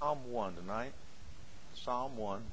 Psalm 1 tonight. Psalm 1.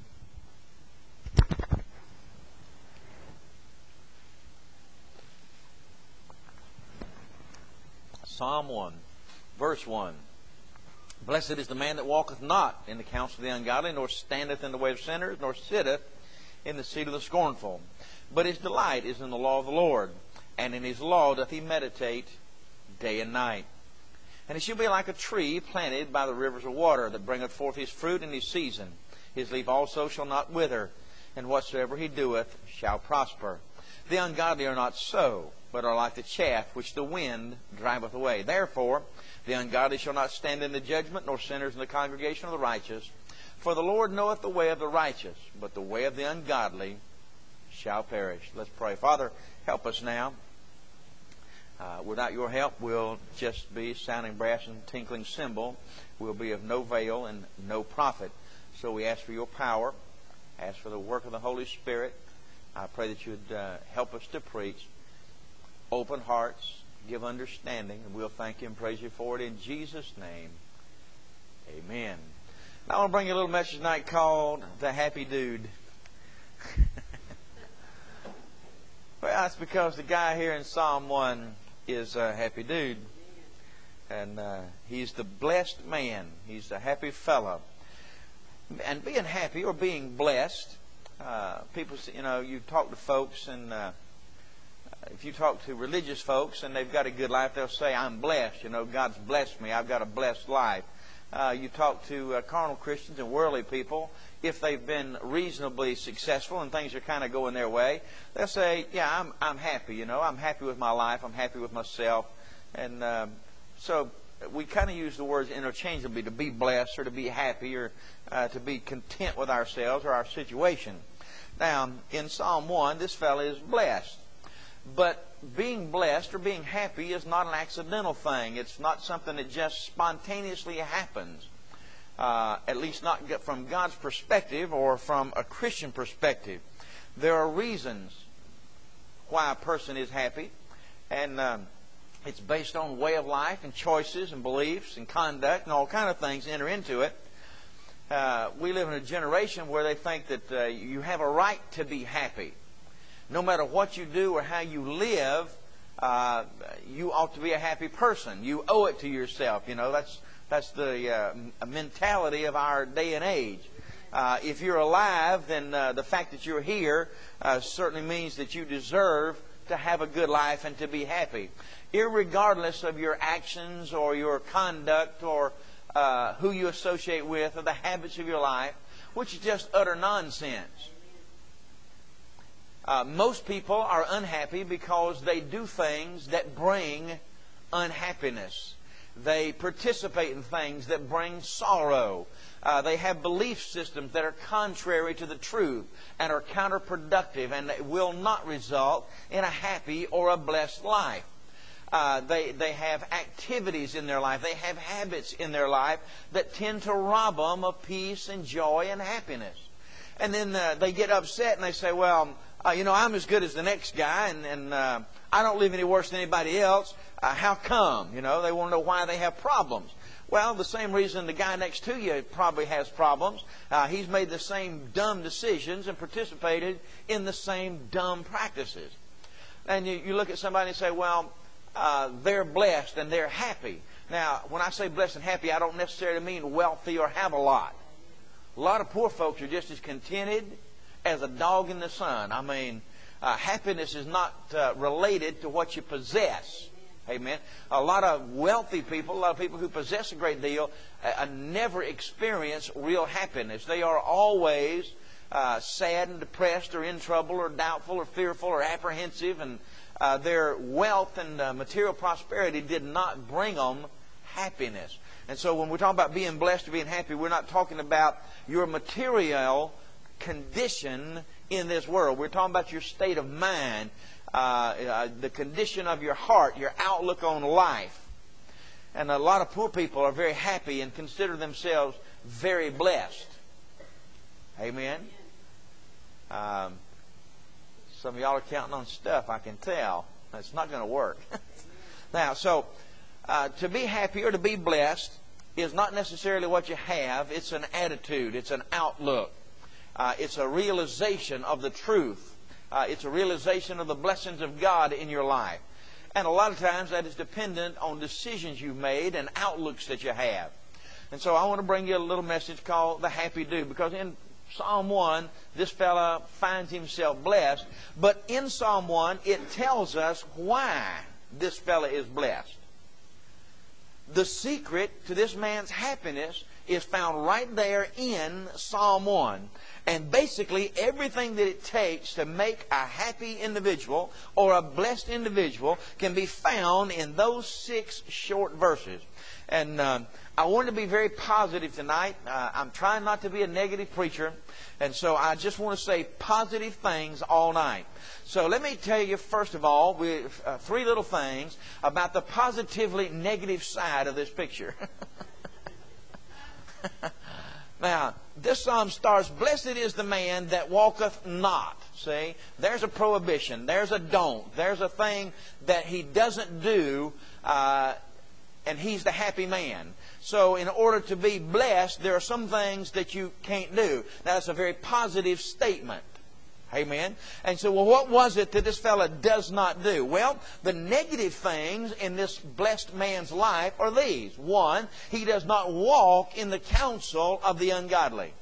Psalm 1, verse 1. Blessed is the man that walketh not in the counsel of the ungodly, nor standeth in the way of sinners, nor sitteth in the seat of the scornful. But his delight is in the law of the Lord, and in his law doth he meditate day and night. And he shall be like a tree planted by the rivers of water, that bringeth forth his fruit in his season. His leaf also shall not wither, and whatsoever he doeth shall prosper. The ungodly are not so, but are like the chaff which the wind driveth away. Therefore the ungodly shall not stand in the judgment, nor sinners in the congregation of the righteous. For the Lord knoweth the way of the righteous, but the way of the ungodly shall perish. Let's pray. Father, help us now. Without your help, we'll just be sounding brass and tinkling cymbal. We'll be of no avail and no profit. So we ask for your power, ask for the work of the Holy Spirit. I pray that you would help us to preach. Open hearts, give understanding, and we'll thank you and praise you for it in Jesus' name. Amen. Now I want to bring you a little message tonight called The Happy Dude. Well, that's because the guy here in Psalm 1 is a happy dude. And he's the blessed man. He's a happy fellow. And being happy or being blessed, people, you talk to folks, and if you talk to religious folks and they've got a good life, they'll say, I'm blessed. God's blessed me. I've got a blessed life. You talk to carnal Christians and worldly people, if they've been reasonably successful and things are kind of going their way, they'll say, yeah, I'm happy. I'm happy with my life. I'm happy with myself. And so we kind of use the words interchangeably, to be blessed or to be happy or to be content with ourselves or our situation. Now, in Psalm 1, this fellow is blessed. But being blessed or being happy is not an accidental thing. It's not something that just spontaneously happens. At least not from God's perspective or from a Christian perspective. There are reasons why a person is happy. And it's based on way of life and choices and beliefs and conduct and all kind of things enter into it. We live in a generation where they think that you have a right to be happy. No matter what you do or how you live, you ought to be a happy person. You owe it to yourself. That's the mentality of our day and age. If you're alive, then the fact that you're here certainly means that you deserve to have a good life and to be happy. Irregardless of your actions or your conduct or who you associate with or the habits of your life, which is just utter nonsense. Most people are unhappy because they do things that bring unhappiness. They participate in things that bring sorrow. They have belief systems that are contrary to the truth and are counterproductive and will not result in a happy or a blessed life. They have activities in their life. They have habits in their life that tend to rob them of peace and joy and happiness. And then they get upset and they say, well, I'm as good as the next guy and I don't live any worse than anybody else. How come? They want to know why they have problems. Well, the same reason the guy next to you probably has problems. He's made the same dumb decisions and participated in the same dumb practices. And you look at somebody and say, well, they're blessed and they're happy. Now, when I say blessed and happy, I don't necessarily mean wealthy or have a lot. A lot of poor folks are just as contented as a dog in the sun. I mean, happiness is not related to what you possess. Amen. A lot of wealthy people, a lot of people who possess a great deal, never experience real happiness. They are always sad and depressed or in trouble or doubtful or fearful or apprehensive. And their wealth and material prosperity did not bring them happiness. And so when we're talking about being blessed or being happy, we're not talking about your material condition in this world. We're talking about your state of mind, the condition of your heart, your outlook on life. And a lot of poor people are very happy and consider themselves very blessed. Amen? Some of y'all are counting on stuff, I can tell. It's not going to work. Now, so to be happy or to be blessed is not necessarily what you have. It's an attitude. It's an outlook. It's a realization of the truth. It's a realization of the blessings of God in your life. And a lot of times that is dependent on decisions you've made and outlooks that you have. And so I want to bring you a little message called the Happy Dude, because in Psalm 1, this fella finds himself blessed. But in Psalm 1, it tells us why this fella is blessed. The secret to this man's happiness is found right there in Psalm 1. And basically everything that it takes to make a happy individual or a blessed individual can be found in those 6 short verses. And I want to be very positive tonight. I'm trying not to be a negative preacher. And so I just want to say positive things all night. So let me tell you, first of all, 3 little things about the positively negative side of this picture. Now, this psalm starts, "Blessed is the man that walketh not." See, there's a prohibition. There's a don't. There's a thing that he doesn't do, and he's the happy man. So in order to be blessed, there are some things that you can't do. Now, that's a very positive statement. Amen. And so, well, what was it that this fella does not do? Well, the negative things in this blessed man's life are these. 1, he does not walk in the counsel of the ungodly.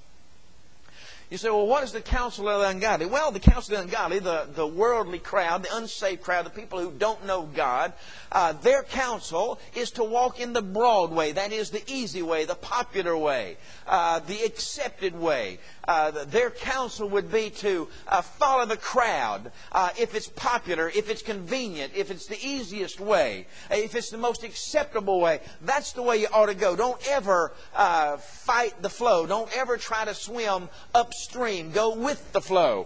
You say, well, what is the counsel of the ungodly? Well, the counsel of the ungodly, the worldly crowd, the unsaved crowd, the people who don't know God, their counsel is to walk in the broad way. That is the easy way, the popular way, the accepted way. Their counsel would be to follow the crowd. If it's popular, if it's convenient, if it's the easiest way, if it's the most acceptable way, that's the way you ought to go. Don't ever fight the flow. Don't ever try to swim upstream. Go with the flow.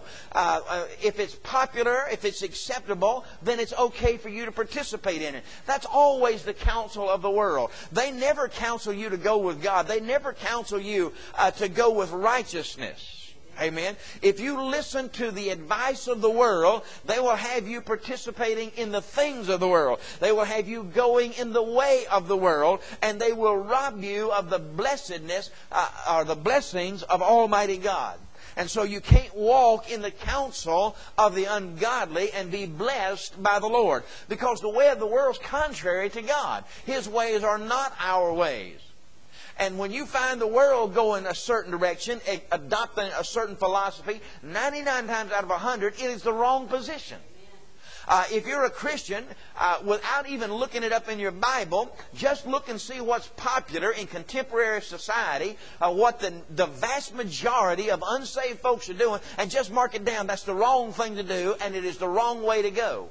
If it's popular, if it's acceptable, then it's okay for you to participate in it. That's always the counsel of the world. They never counsel you to go with God. They never counsel you to go with righteousness. Amen. If you listen to the advice of the world, they will have you participating in the things of the world. They will have you going in the way of the world, and they will rob you of the blessedness or the blessings of Almighty God. And so you can't walk in the counsel of the ungodly and be blessed by the Lord, because the way of the world is contrary to God. His ways are not our ways. And when you find the world going a certain direction, adopting a certain philosophy, 99 times out of 100, it is the wrong position. If you're a Christian, without even looking it up in your Bible, just look and see what's popular in contemporary society, what the vast majority of unsaved folks are doing, and just mark it down. That's the wrong thing to do, and it is the wrong way to go.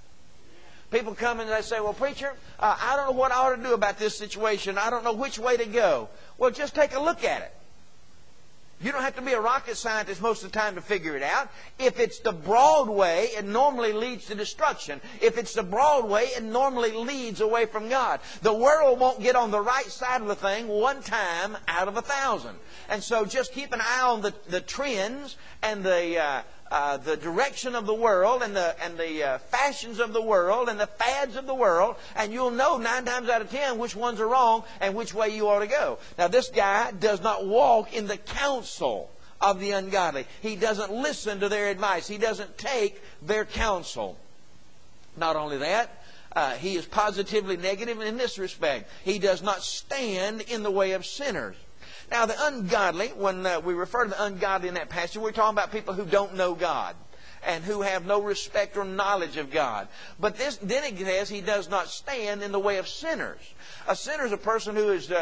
People come and they say, well, preacher, I don't know what I ought to do about this situation. I don't know which way to go. Well, just take a look at it. You don't have to be a rocket scientist most of the time to figure it out. If it's the broad way, it normally leads to destruction. If it's the broad way, it normally leads away from God. The world won't get on the right side of the thing one time out of 1,000. And so just keep an eye on the trends and the direction of the world and the fashions of the world and the fads of the world, and you'll know 9 times out of 10 which ones are wrong and which way you ought to go. Now, this guy does not walk in the counsel of the ungodly. He doesn't listen to their advice. He doesn't take their counsel. Not only that, he is positively negative in this respect. He does not stand in the way of sinners. Now, the ungodly, when we refer to the ungodly in that passage, we're talking about people who don't know God and who have no respect or knowledge of God. But then it says he does not stand in the way of sinners. A sinner is a person who is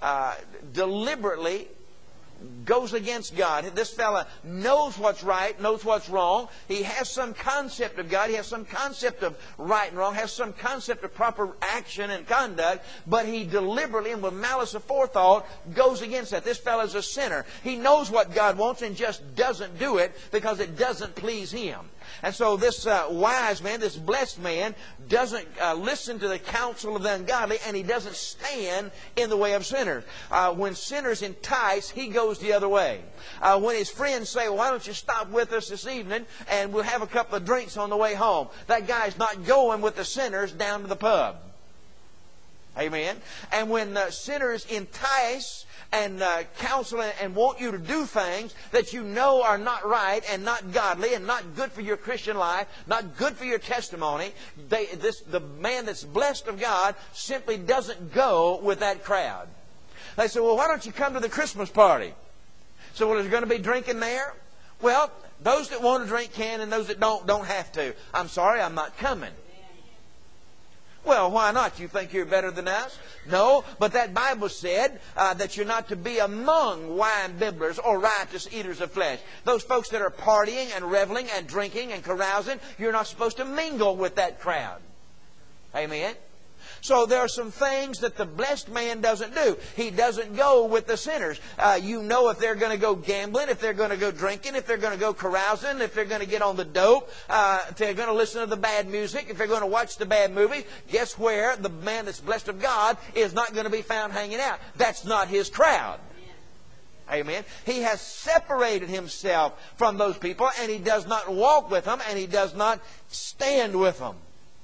deliberately goes against God. This fella knows what's right, knows what's wrong. He has some concept of God. He has some concept of right and wrong, has some concept of proper action and conduct, but he deliberately and with malice aforethought goes against that. This fella's a sinner. He knows what God wants and just doesn't do it because it doesn't please him. And so this wise man, this blessed man, doesn't listen to the counsel of the ungodly, and he doesn't stand in the way of sinners. When sinners entice, he goes the other way. When his friends say, well, why don't you stop with us this evening and we'll have a couple of drinks on the way home, that guy's not going with the sinners down to the pub. Amen. And when sinners entice and counsel and want you to do things that you know are not right and not godly and not good for your Christian life, not good for your testimony, the man that's blessed of God simply doesn't go with that crowd. They say, well, why don't you come to the Christmas party? So, well, is there going to be drinking there? Well, those that want to drink can, and those that don't have to. I'm sorry, I'm not coming. Well, why not? You think you're better than us? No, but that Bible said that you're not to be among wine bibblers or riotous eaters of flesh. Those folks that are partying and reveling and drinking and carousing, you're not supposed to mingle with that crowd. Amen? So there are some things that the blessed man doesn't do. He doesn't go with the sinners. You know if they're going to go gambling, if they're going to go drinking, if they're going to go carousing, if they're going to get on the dope, if they're going to listen to the bad music, if they're going to watch the bad movies. Guess where? The man that's blessed of God is not going to be found hanging out. That's not his crowd. Amen. He has separated himself from those people, and he does not walk with them, and he does not stand with them.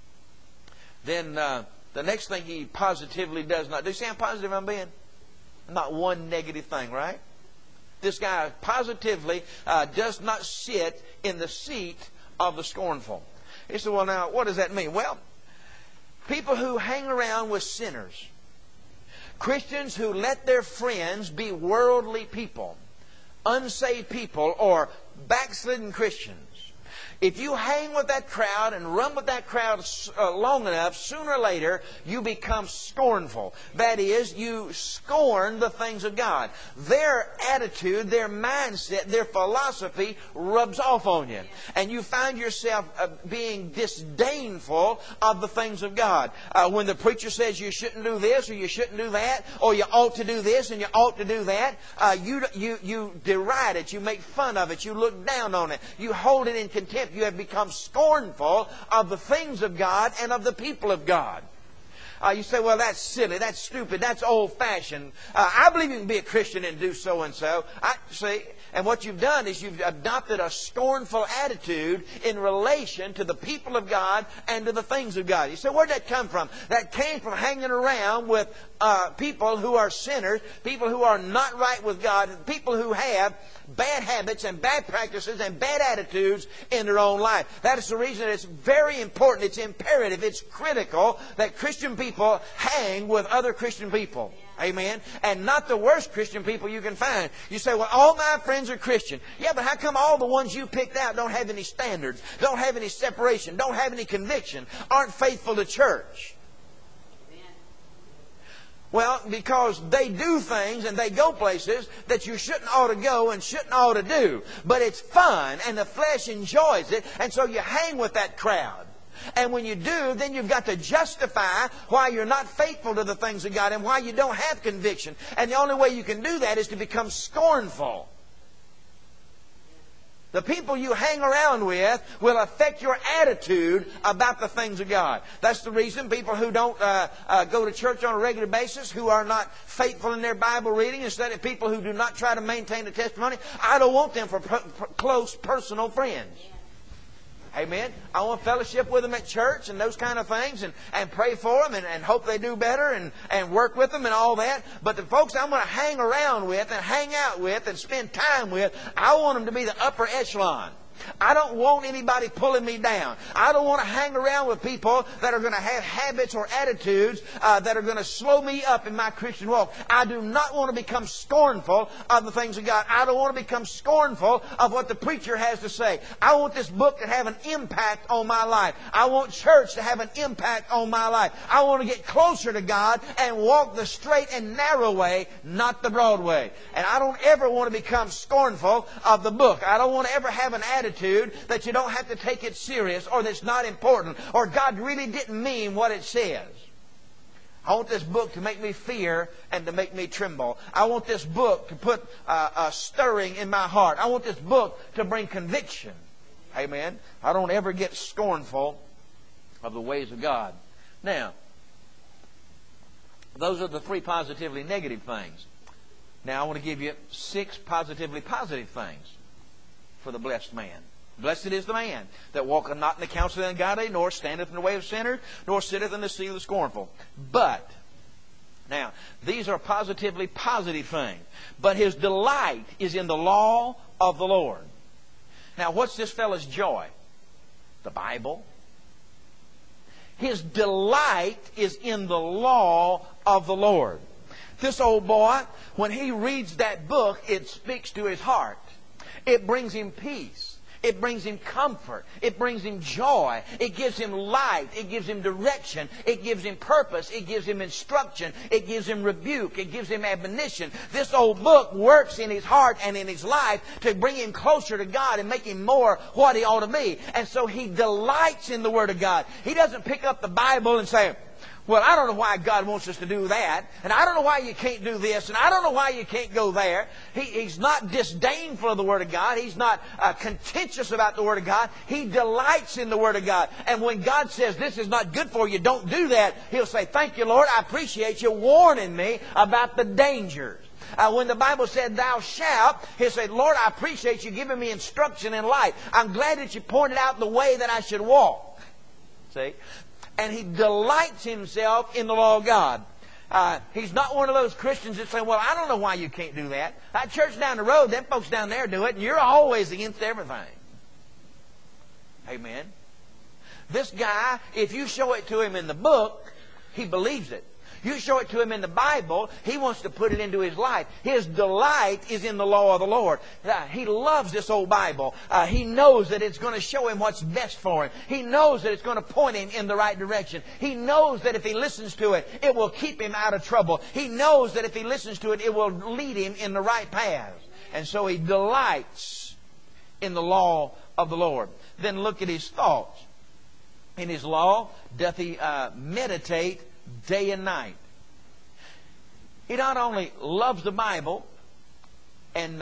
Then the next thing he positively does not do. See how positive I'm being? Not one negative thing, right? This guy positively does not sit in the seat of the scornful. He said, well, now, what does that mean? Well, people who hang around with sinners, Christians who let their friends be worldly people, unsaved people, or backslidden Christians. If you hang with that crowd and run with that crowd long enough, sooner or later you become scornful. That is, you scorn the things of God. Their attitude, their mindset, their philosophy rubs off on you. And you find yourself being disdainful of the things of God. When the preacher says you shouldn't do this or you shouldn't do that, or you ought to do this and you ought to do that, you deride it, you make fun of it, you look down on it, you hold it in contempt. You have become scornful of the things of God and of the people of God. You say, well, that's silly, that's stupid, that's old-fashioned. I believe you can be a Christian and do so-and-so. See, and what you've done is you've adopted a scornful attitude in relation to the people of God and to the things of God. You say, where'd that come from? That came from hanging around with people who are sinners, people who are not right with God, people who have bad habits and bad practices and bad attitudes in their own life. That is the reason that it's very important, it's imperative, it's critical that Christian people hang with other Christian people. Amen. And not the worst Christian people you can find. You say, well, all my friends are Christian. Yeah, but how come all the ones you picked out don't have any standards, don't have any separation, don't have any conviction, aren't faithful to church? Well, because they do things and they go places that you shouldn't ought to go and shouldn't ought to do. But it's fun and the flesh enjoys it, and so you hang with that crowd. And when you do, then you've got to justify why you're not faithful to the things of God and why you don't have conviction. And the only way you can do that is to become scornful. The people you hang around with will affect your attitude about the things of God. That's the reason people who don't go to church on a regular basis, who are not faithful in their Bible reading, instead of people who do not try to maintain the testimony, I don't want them for close personal friends. Amen. I want fellowship with them at church and those kind of things, and pray for them and hope they do better and work with them and all that. But the folks I'm going to hang around with and hang out with and spend time with, I want them to be the upper echelon. I don't want anybody pulling me down. I don't want to hang around with people that are going to have habits or attitudes that are going to slow me up in my Christian walk. I do not want to become scornful of the things of God. I don't want to become scornful of what the preacher has to say. I want this book to have an impact on my life. I want church to have an impact on my life. I want to get closer to God and walk the straight and narrow way, not the broad way. And I don't ever want to become scornful of the book. I don't want to ever have an attitude that you don't have to take it serious, or that's not important, or God really didn't mean what it says. I want this book to make me fear and to make me tremble. I want this book to put a stirring in my heart. I want this book to bring conviction. Amen. I don't ever get scornful of the ways of God. Now, those are the 3 positively negative things. Now I want to give you 6 positively positive things for the blessed man. Blessed is the man that walketh not in the counsel of the ungodly, nor standeth in the way of sinners, nor sitteth in the seat of the scornful. But Now, these are positively positive things. But his delight is in the law of the Lord. Now, what's this fellow's joy? The Bible. His delight is in the law of the Lord. This old boy, when he reads that book, it speaks to his heart. It brings him peace. It brings him comfort. It brings him joy. It gives him light. It gives him direction. It gives him purpose. It gives him instruction. It gives him rebuke. It gives him admonition. This old book works in his heart and in his life to bring him closer to God and make him more what he ought to be. And so he delights in the Word of God. He doesn't pick up the Bible and say, well, I don't know why God wants us to do that, and I don't know why you can't do this, and I don't know why you can't go there. He's not disdainful of the Word of God. He's not contentious about the Word of God. He delights in the Word of God. And when God says, this is not good for you, don't do that, he'll say, thank you, Lord, I appreciate you warning me about the dangers. When the Bible said, thou shalt, he'll say, Lord, I appreciate you giving me instruction in life. I'm glad that you pointed out the way that I should walk. See? And he delights himself in the law of God. He's not one of those Christians that say, well, I don't know why you can't do that. That church down the road, them folks down there do it, and you're always against everything. Amen. This guy, if you show it to him in the book, he believes it. You show it to him in the Bible, he wants to put it into his life. His delight is in the law of the Lord. He loves this old Bible. He knows that it's going to show him what's best for him. He knows that it's going to point him in the right direction. He knows that if he listens to it, it will keep him out of trouble. He knows that if he listens to it, it will lead him in the right paths. And so he delights in the law of the Lord. Then look at his thoughts. In his law doth he meditate day and night. He not only loves the Bible and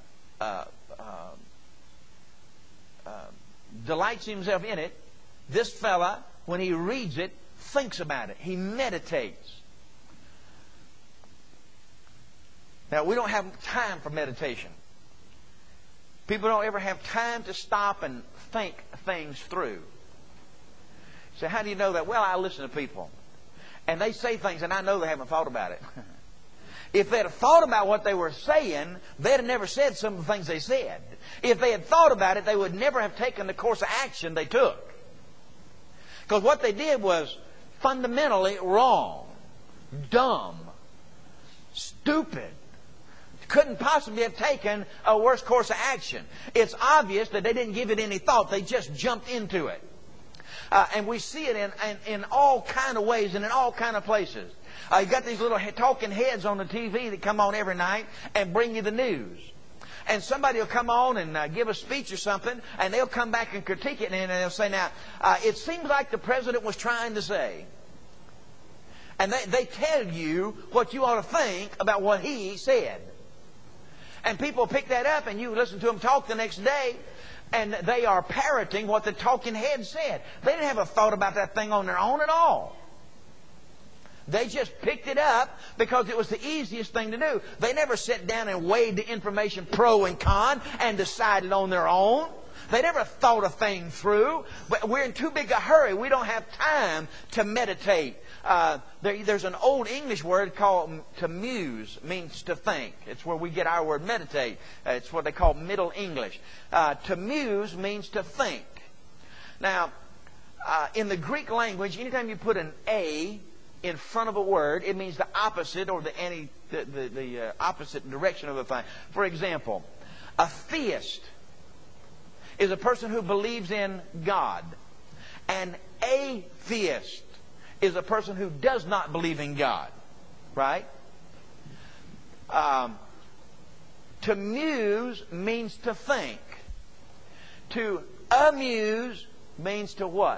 delights himself in it, this fella, when he reads it, thinks about it. He meditates. Now, we don't have time for meditation. People don't ever have time to stop and think things through. So how do you know that? Well, I listen to people. And they say things, and I know they haven't thought about it. If they'd have thought about what they were saying, they'd have never said some of the things they said. If they had thought about it, they would never have taken the course of action they took. Because what they did was fundamentally wrong, dumb, stupid. Couldn't possibly have taken a worse course of action. It's obvious that they didn't give it any thought. They just jumped into it. And we see it in all kind of ways and in all kind of places. You've got these little talking heads on the TV that come on every night and bring you the news. And somebody will come on and give a speech or something, and they'll come back and critique it, and they'll say, now, it seems like the president was trying to say. And they tell you what you ought to think about what he said. And people pick that up, and you listen to them talk the next day, and they are parroting what the talking head said. They didn't have a thought about that thing on their own at all. They just picked it up because it was the easiest thing to do. They never sat down and weighed the information pro and con and decided on their own. They never thought a thing through. But we're in too big a hurry. We don't have time to meditate. There's an old English word called to muse, means to think. It's where we get our word meditate. It's what they call Middle English. To muse means to think. Now, in the Greek language, anytime you put an A in front of a word, it means the opposite or the opposite direction of the thing. For example, a theist is a person who believes in God. An atheist is a person who does not believe in God. Right? To muse means to think. To amuse means to what?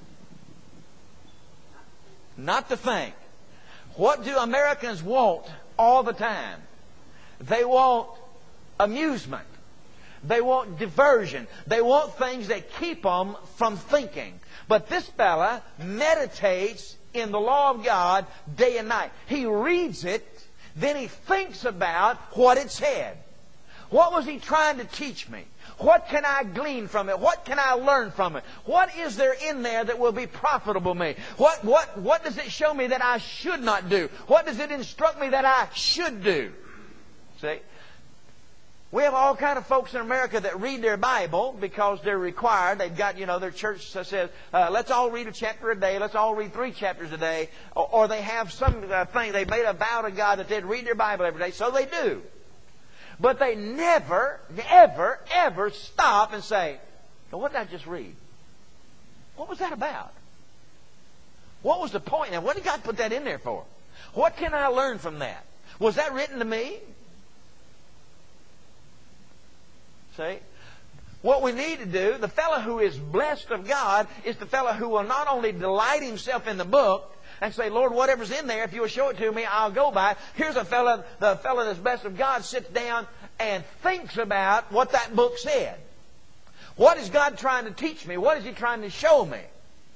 Not to think. What do Americans want all the time? They want amusement. They want diversion. They want things that keep them from thinking. But this fella meditates in the law of God day and night. He reads it, then he thinks about what it said. What was he trying to teach me? What can I glean from it? What can I learn from it? What is there in there that will be profitable to me? What does it show me that I should not do? What does it instruct me that I should do? See? We have all kind of folks in America that read their Bible because they're required. They've got, their church says, let's all read a chapter a day. Let's all read 3 chapters a day. Or they have some thing. They made a vow to God that they'd read their Bible every day. So they do. But they never, ever, ever stop and say, well, what did I just read? What was that about? What was the point? Now, what did God put that in there for? What can I learn from that? Was that written to me? See? What we need to do, the fellow who is blessed of God is the fellow who will not only delight himself in the book and say, Lord, whatever's in there, if you will show it to me, I'll go by it. Here's a fellow, the fellow that's blessed of God sits down and thinks about what that book said. What is God trying to teach me? What is He trying to show me?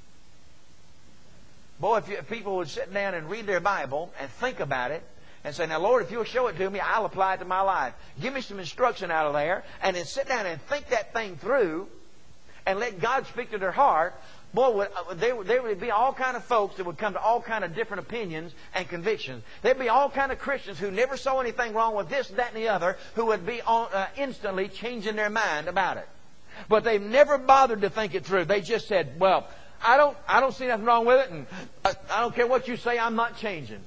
Boy, if people would sit down and read their Bible and think about it, and say, now, Lord, if you'll show it to me, I'll apply it to my life. Give me some instruction out of there. And then sit down and think that thing through and let God speak to their heart. Boy, there would be all kind of folks that would come to all kind of different opinions and convictions. There'd be all kind of Christians who never saw anything wrong with this, that, and the other, who would be instantly changing their mind about it. But they've never bothered to think it through. They just said, well, I don't see nothing wrong with it, and I don't care what you say, I'm not changing.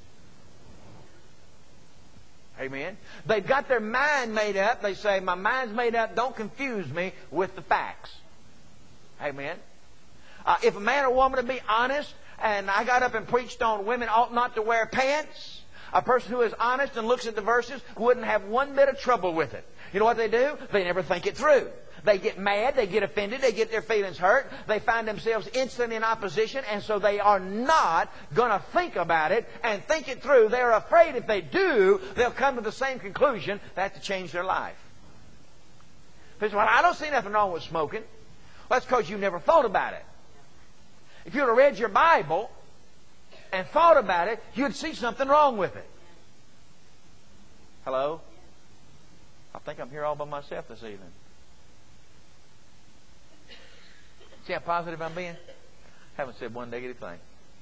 Amen. They've got their mind made up. They say, my mind's made up. Don't confuse me with the facts. Amen. If a man or woman to be honest, and I got up and preached on women ought not to wear pants, a person who is honest and looks at the verses wouldn't have one bit of trouble with it. You know what they do? They never think it through. They get mad, they get offended, they get their feelings hurt, they find themselves instantly in opposition, and so they are not going to think about it and think it through. They're afraid if they do, they'll come to the same conclusion, they have to change their life. They say, well, I don't see nothing wrong with smoking. Well, that's because you never thought about it. If you'd have read your Bible and thought about it, you'd see something wrong with it. Hello? I think I'm here all by myself this evening. See how positive I'm being? Haven't said one negative thing.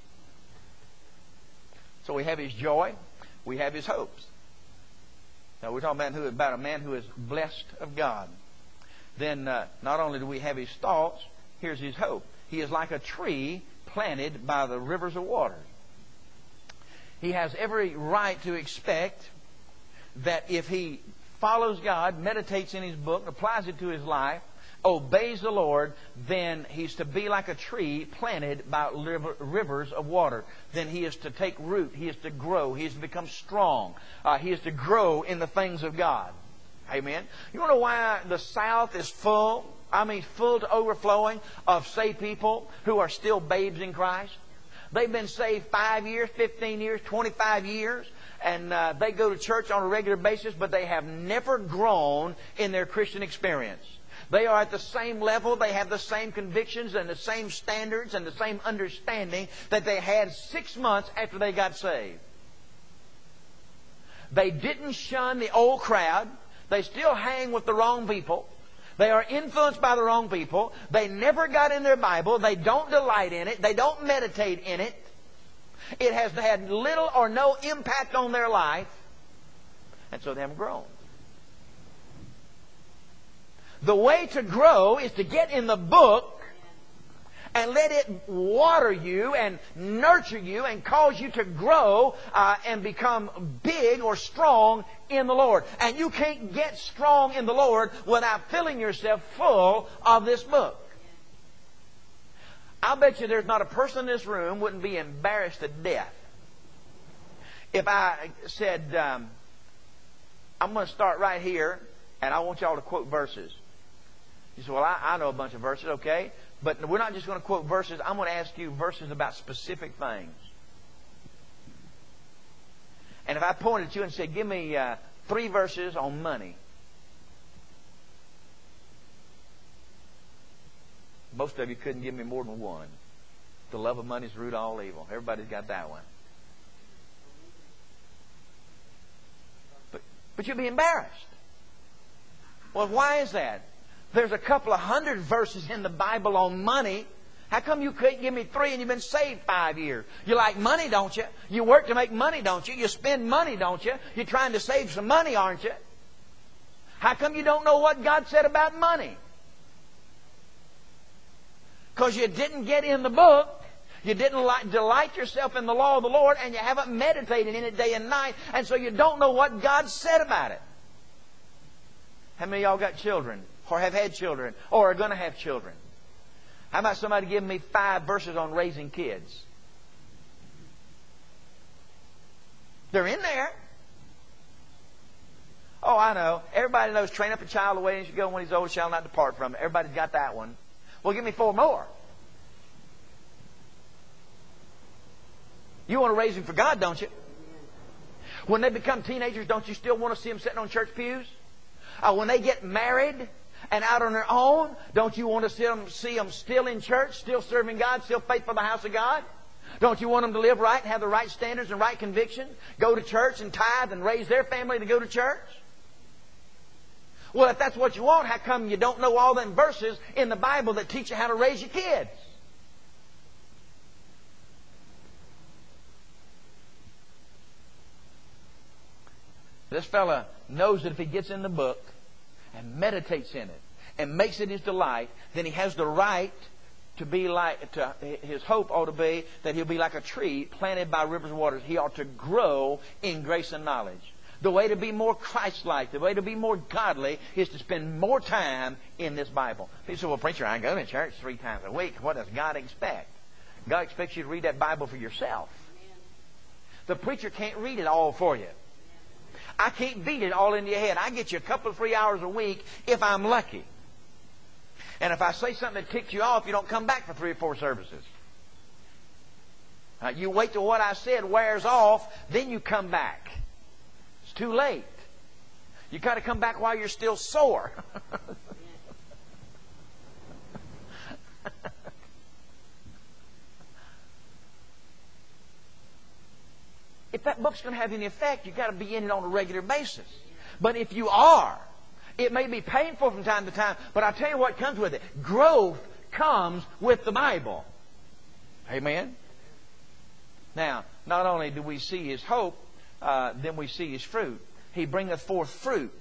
So we have His joy. We have His hopes. Now we're talking about a man who is blessed of God. Then not only do we have his thoughts, here's his hope. He is like a tree planted by the rivers of water. He has every right to expect that if he follows God, meditates in His book, applies it to his life, obeys the Lord, then he's to be like a tree planted by rivers of water. Then he is to take root. He is to grow. He is to become strong. He is to grow in the things of God. Amen. You want to know why the South is full? I mean, full to overflowing of saved people who are still babes in Christ. They've been saved 5 years, 15 years, 25 years. And they go to church on a regular basis, but they have never grown in their Christian experience. They are at the same level. They have the same convictions and the same standards and the same understanding that they had 6 months after they got saved. They didn't shun the old crowd. They still hang with the wrong people. They are influenced by the wrong people. They never got in their Bible. They don't delight in it. They don't meditate in it. It has had little or no impact on their life. And so they haven't grown. The way to grow is to get in the book and let it water you and nurture you and cause you to grow and become big or strong in the Lord. And you can't get strong in the Lord without filling yourself full of this book. I'll bet you there's not a person in this room wouldn't be embarrassed to death if I said, I'm going to start right here and I want y'all to quote verses. You say, well, I know a bunch of verses, okay. But we're not just going to quote verses. I'm going to ask you verses about specific things. And if I pointed at you and said, give me 3 verses on money. Most of you couldn't give me more than one. The love of money is the root of all evil. Everybody's got that one. But you'll be embarrassed. Well, why is that? There's a couple of hundred verses in the Bible on money. How come you couldn't give me 3 and you've been saved 5 years? You like money, don't you? You work to make money, don't you? You spend money, don't you? You're trying to save some money, aren't you? How come you don't know what God said about money? Because you didn't get in the book. You didn't delight yourself in the law of the Lord, and you haven't meditated in it day and night, and so you don't know what God said about it. How many of y'all got children, or have had children, or are going to have children? How about somebody give me 5 verses on raising kids? They're in there. Oh, I know. Everybody knows, train up a child the way he should go, when he's old, shall not depart from it. Everybody's got that one. Well, give me 4 more. You want to raise them for God, don't you? When they become teenagers, don't you still want to see them sitting on church pews? When they get married and out on their own, don't you want to see them still in church, still serving God, still faithful to the house of God? Don't you want them to live right and have the right standards and right conviction? Go to church and tithe and raise their family to go to church? Well, if that's what you want, how come you don't know all them verses in the Bible that teach you how to raise your kids? This fella knows that if he gets in the book and meditates in it and makes it his delight, then he has the right to be like, his hope ought to be that he'll be like a tree planted by rivers of waters. He ought to grow in grace and knowledge. The way to be more Christ-like, the way to be more godly, is to spend more time in this Bible. People say, well, preacher, I go to church 3 times a week. What does God expect? God expects you to read that Bible for yourself. The preacher can't read it all for you. I can't beat it all into your head. I get you a couple of 3 hours a week if I'm lucky. And if I say something that ticks you off, you don't come back for 3 or 4 services. You wait till what I said wears off, then you come back. It's too late. You got to come back while you're still sore. If that book's going to have any effect, you've got to be in it on a regular basis. But if you are, it may be painful from time to time, but I'll tell you what comes with it. Growth comes with the Bible. Amen? Now, not only do we see His hope, then we see His fruit. He bringeth forth fruit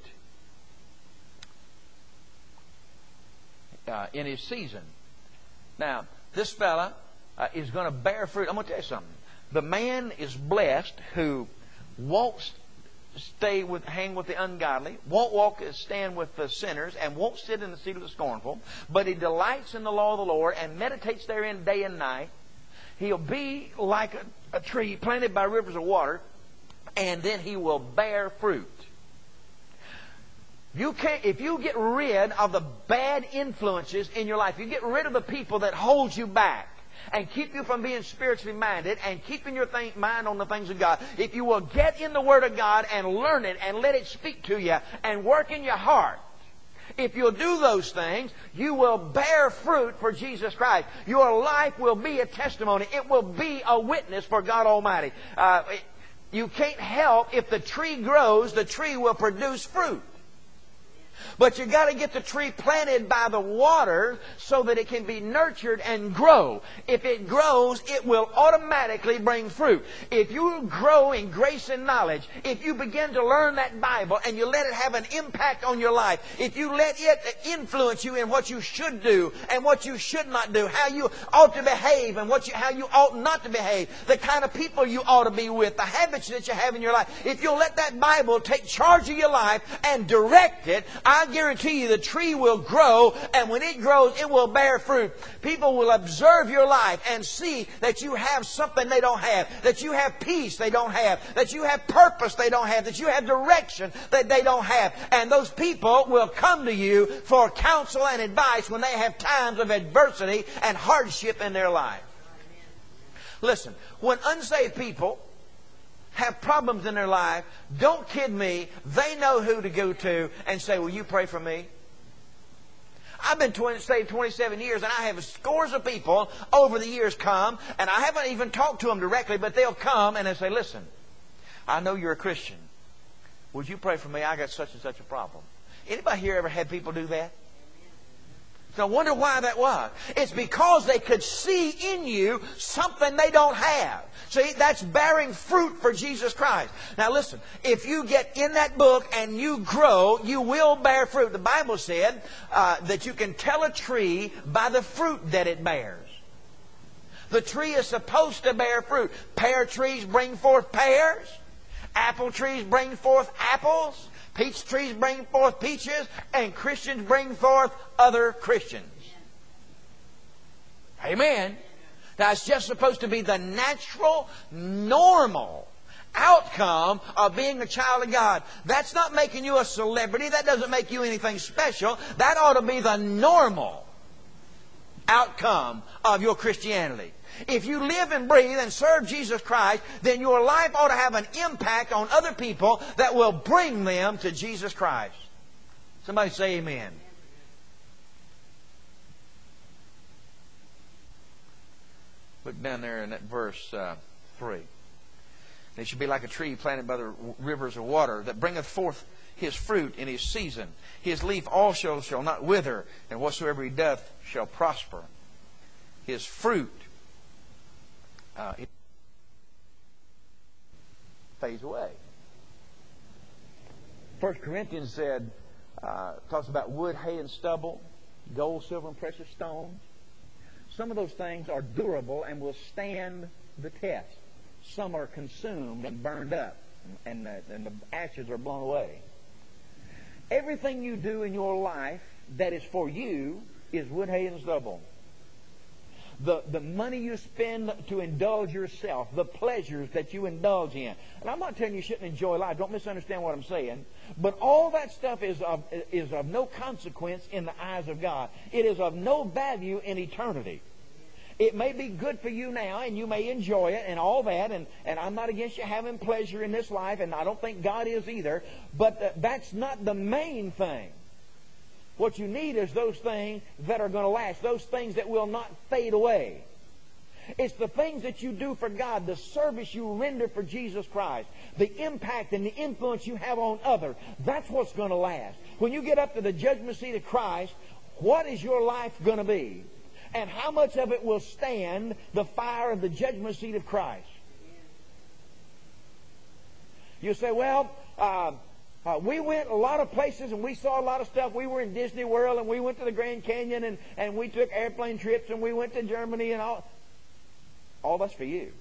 in His season. Now, this fella is going to bear fruit. I'm going to tell you something. The man is blessed who won't hang with the ungodly, won't stand with the sinners, and won't sit in the seat of the scornful, but he delights in the law of the Lord and meditates therein day and night. He'll be like a tree planted by rivers of water, and then he will bear fruit. If you get rid of the bad influences in your life, you get rid of the people that hold you back, and keep you from being spiritually minded and keeping your mind on the things of God. If you will get in the Word of God and learn it and let it speak to you and work in your heart, if you'll do those things, you will bear fruit for Jesus Christ. Your life will be a testimony. It will be a witness for God Almighty. You can't help, if the tree grows, the tree will produce fruit. But you've got to get the tree planted by the water so that it can be nurtured and grow. If it grows, it will automatically bring fruit. If you grow in grace and knowledge, if you begin to learn that Bible and you let it have an impact on your life, if you let it influence you in what you should do and what you should not do, how you ought to behave and how you ought not to behave, the kind of people you ought to be with, the habits that you have in your life, if you'll let that Bible take charge of your life and direct it, I guarantee you the tree will grow, and when it grows, it will bear fruit. People will observe your life and see that you have something they don't have, that you have peace they don't have, that you have purpose they don't have, that you have direction that they don't have. And those people will come to you for counsel and advice when they have times of adversity and hardship in their life. Listen, when unsaved people have problems in their life, don't kid me, they know who to go to and say, will you pray for me? I've been saved 27 years, and I have scores of people over the years come, and I haven't even talked to them directly, but they'll come and they'll say, listen, I know you're a Christian. Would you pray for me? I got such and such a problem. Anybody here ever had people do that? So I wonder why that was. It's because they could see in you something they don't have. See, that's bearing fruit for Jesus Christ. Now listen, if you get in that book and you grow, you will bear fruit. The Bible said that you can tell a tree by the fruit that it bears. The tree is supposed to bear fruit. Pear trees bring forth pears. Apple trees bring forth apples. Peach trees bring forth peaches, and Christians bring forth other Christians. Amen. Now, it's just supposed to be the natural, normal outcome of being a child of God. That's not making you a celebrity. That doesn't make you anything special. That ought to be the normal outcome of your Christianity. If you live and breathe and serve Jesus Christ, then your life ought to have an impact on other people that will bring them to Jesus Christ. Somebody say amen. Look down there in that verse 3. They should be like a tree planted by the rivers of water that bringeth forth his fruit in his season. His leaf also shall not wither, and whatsoever he doth shall prosper. His fruit it fades away. 1 Corinthians said, talks about wood, hay, and stubble, gold, silver, and precious stones. Some of those things are durable and will stand the test. Some are consumed and burned up, and the ashes are blown away. Everything you do in your life that is for you is wood, hay, and stubble. The money you spend to indulge yourself, the pleasures that you indulge in. And I'm not telling you shouldn't enjoy life. Don't misunderstand what I'm saying. But all that stuff is of no consequence in the eyes of God. It is of no value in eternity. It may be good for you now, and you may enjoy it and all that, and I'm not against you having pleasure in this life, and I don't think God is either, but that's not the main thing. What you need is those things that are going to last, those things that will not fade away. It's the things that you do for God, the service you render for Jesus Christ, the impact and the influence you have on others. That's what's going to last. When you get up to the judgment seat of Christ, what is your life going to be? And how much of it will stand the fire of the judgment seat of Christ? You say, well, we went a lot of places and we saw a lot of stuff. We were in Disney World and we went to the Grand Canyon and we took airplane trips and we went to Germany and all. All that's for you.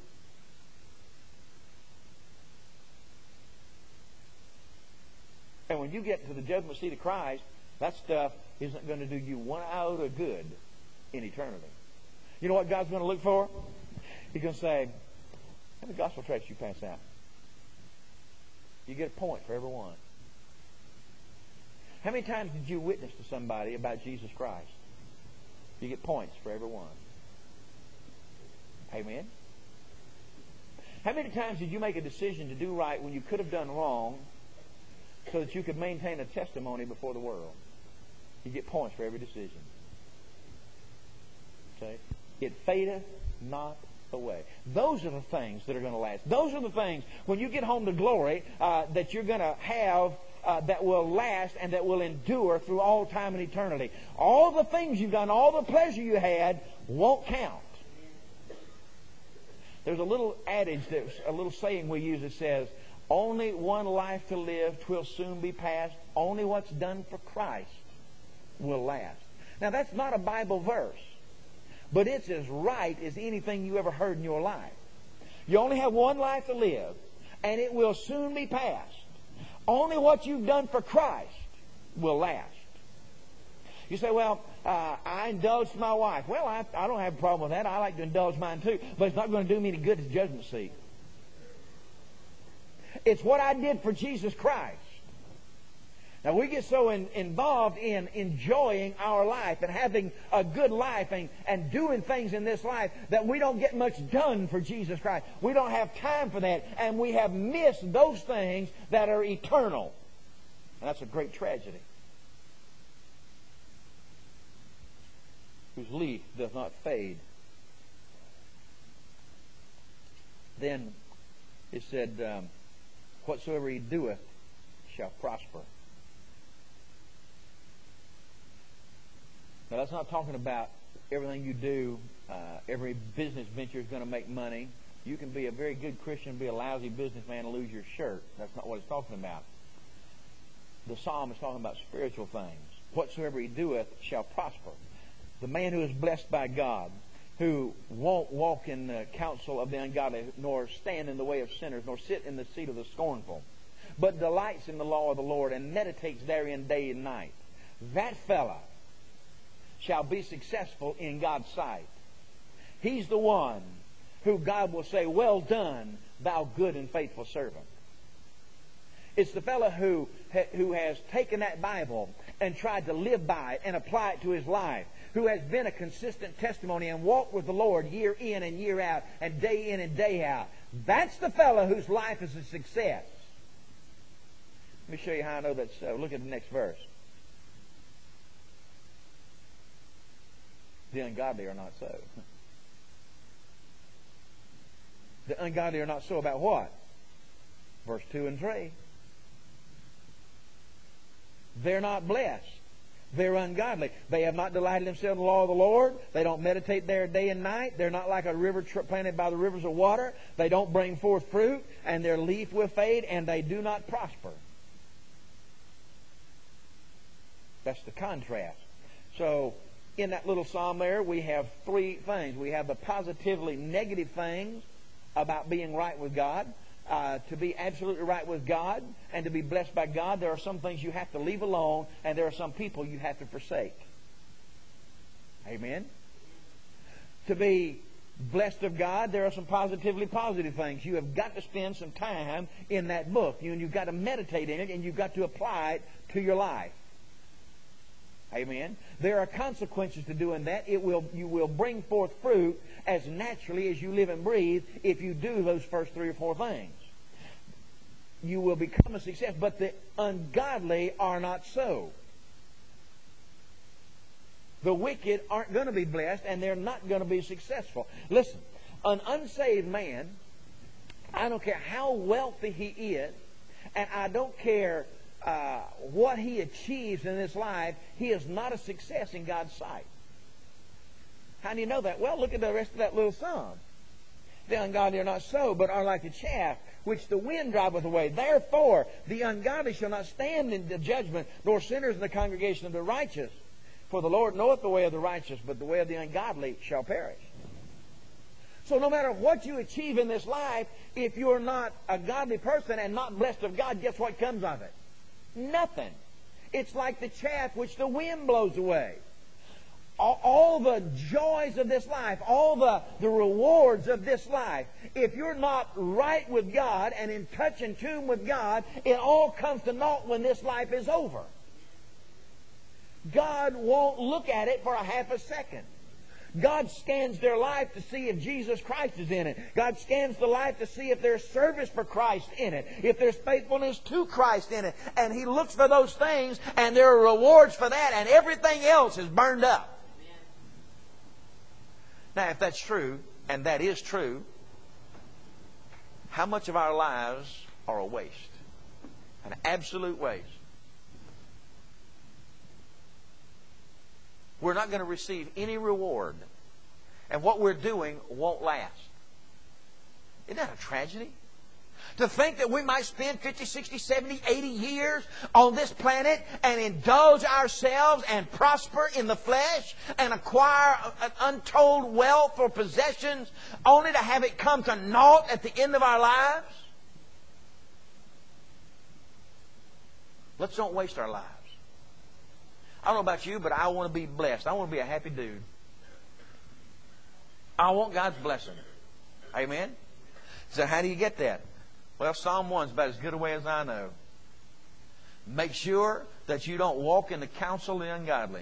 And when you get to the judgment seat of Christ, that stuff isn't going to do you one iota good in eternity. You know what God's going to look for? He's going to say, how many gospel tracts you pass out? You get a point for every one. How many times did you witness to somebody about Jesus Christ? You get points for every one. Amen? How many times did you make a decision to do right when you could have done wrong so that you could maintain a testimony before the world? You get points for every decision. Okay? It fadeth not away. Those are the things that are going to last. Those are the things, when you get home to glory, that you're going to have that will last and that will endure through all time and eternity. All the things you've done, all the pleasure you had, won't count. There's a little adage, a little saying we use that says, only one life to live, 'twill soon be past. Only what's done for Christ will last. Now, that's not a Bible verse, but it's as right as anything you ever heard in your life. You only have one life to live, and it will soon be past. Only what you've done for Christ will last. You say, well, I indulged my wife. Well, I don't have a problem with that. I like to indulge mine too. But it's not going to do me any good at the judgment seat. It's what I did for Jesus Christ. Now, we get so involved in enjoying our life and having a good life and doing things in this life that we don't get much done for Jesus Christ. We don't have time for that. And we have missed those things that are eternal. And that's a great tragedy. Whose leaf does not fade. Then it said, whatsoever he doeth shall prosper. Now, that's not talking about everything you do, every business venture is going to make money. You can be a very good Christian, be a lousy businessman, and lose your shirt. That's not what it's talking about. The psalm is talking about spiritual things. Whatsoever he doeth shall prosper. The man who is blessed by God, who won't walk in the counsel of the ungodly, nor stand in the way of sinners, nor sit in the seat of the scornful, but delights in the law of the Lord and meditates therein day and night, that fella shall be successful in God's sight. He's the one who God will say, well done, thou good and faithful servant. It's the fellow who has taken that Bible and tried to live by it and apply it to his life, who has been a consistent testimony and walked with the Lord year in and year out and day in and day out. That's the fellow whose life is a success. Let me show you how I know that's so. Look at the next verse. The ungodly are not so. The ungodly are not so about what? Verse 2 and 3. They're not blessed. They're ungodly. They have not delighted themselves in the law of the Lord. They don't meditate there day and night. They're not like a river planted by the rivers of water. They don't bring forth fruit, and their leaf will fade, and they do not prosper. That's the contrast. So, in that little psalm there, we have three things. We have the positively negative things about being right with God. To be absolutely right with God and to be blessed by God, there are some things you have to leave alone, and there are some people you have to forsake. Amen? To be blessed of God, there are some positively positive things. You have got to spend some time in that book. You've got to meditate in it, and you've got to apply it to your life. Amen? There are consequences to doing that. You will bring forth fruit as naturally as you live and breathe if you do those first 3 or 4 things. You will become a success, but the ungodly are not so. The wicked aren't going to be blessed, and they're not going to be successful. Listen, an unsaved man, I don't care how wealthy he is, and I don't care what he achieves in this life, he is not a success in God's sight. How do you know that? Well, look at the rest of that little psalm. The ungodly are not so, but are like the chaff which the wind driveth away. Therefore, the ungodly shall not stand in the judgment, nor sinners in the congregation of the righteous. For the Lord knoweth the way of the righteous, but the way of the ungodly shall perish. So no matter what you achieve in this life, if you're not a godly person and not blessed of God, guess what comes of it? Nothing. It's like the chaff which the wind blows away. All the joys of this life, all the rewards of this life, if you're not right with God and in touch and tune with God, it all comes to naught when this life is over. God won't look at it for a half a second. God scans their life to see if Jesus Christ is in it. God scans the life to see if there's service for Christ in it, if there's faithfulness to Christ in it. And He looks for those things, and there are rewards for that, and everything else is burned up. Now, if that's true, and that is true, how much of our lives are a waste? An absolute waste. We're not going to receive any reward. And what we're doing won't last. Isn't that a tragedy? To think that we might spend 50, 60, 70, 80 years on this planet and indulge ourselves and prosper in the flesh and acquire an untold wealth or possessions only to have it come to naught at the end of our lives? Let's don't waste our lives. I don't know about you, but I want to be blessed. I want to be a happy dude. I want God's blessing. Amen? So how do you get that? Well, Psalm 1 is about as good a way as I know. Make sure that you don't walk in the counsel of the ungodly.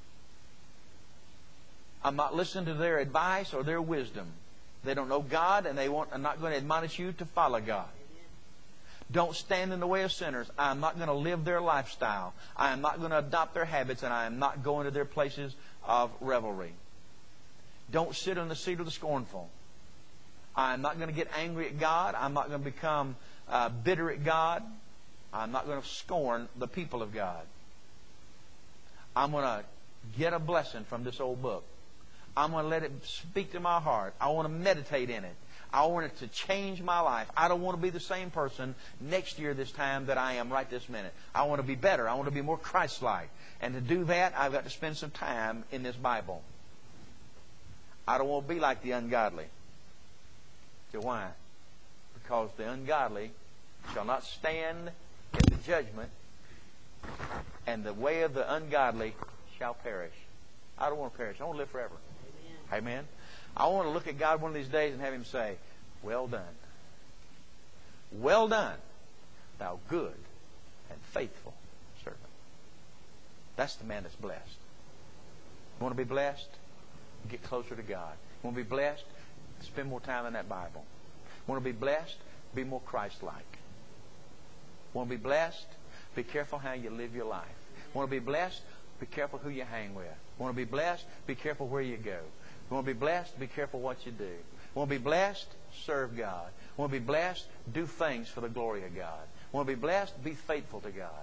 I'm not listening to their advice or their wisdom. They don't know God, and I'm not going to admonish you to follow God. Don't stand in the way of sinners. I am not going to live their lifestyle. I am not going to adopt their habits, and I am not going to their places of revelry. Don't sit on the seat of the scornful. I'm not going to get angry at God. I'm not going to become bitter at God. I'm not going to scorn the people of God. I'm going to get a blessing from this old book. I'm going to let it speak to my heart. I want to meditate in it. I want it to change my life. I don't want to be the same person next year this time that I am right this minute. I want to be better. I want to be more Christ-like. And to do that, I've got to spend some time in this Bible. I don't want to be like the ungodly. So why? Because the ungodly shall not stand in the judgment, and the way of the ungodly shall perish. I don't want to perish. I want to live forever. Amen. I want to look at God one of these days and have Him say, well done. Well done, thou good and faithful servant. That's the man that's blessed. You want to be blessed? Get closer to God. You want to be blessed? Spend more time in that Bible. You want to be blessed? Be more Christ-like. Want to be blessed? Be careful how you live your life. Want to be blessed? Be careful who you hang with. Want to be blessed? Be careful where you go. Want to be blessed? Be careful what you do. Want to be blessed? Serve God. Want to be blessed? Do things for the glory of God. Want to be blessed? Be faithful to God.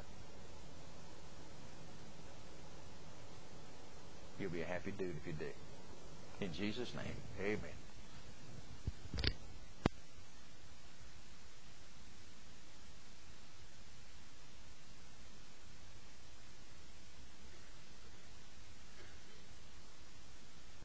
You'll be a happy dude if you do. In Jesus' name, amen.